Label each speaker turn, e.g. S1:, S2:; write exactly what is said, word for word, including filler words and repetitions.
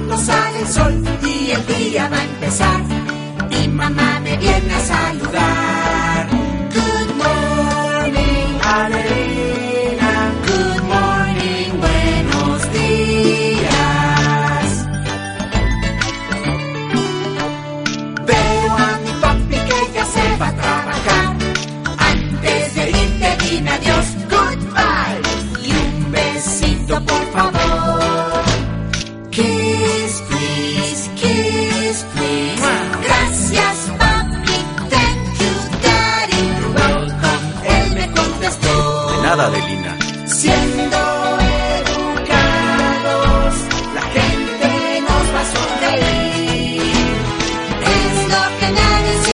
S1: cuando sale el sol y el día va a empezar. Mi mamá me viene a saludar. Good morning, Adelina. Good morning, buenos días. Veo a mi papi que ya se va a trabajar. Antes de irte dime adiós, goodbye. Y un besito por favor. Kiss, please, kiss, please. Gracias, papi, thank you, daddy. You're welcome, él me contestó.
S2: De nada, Adelina.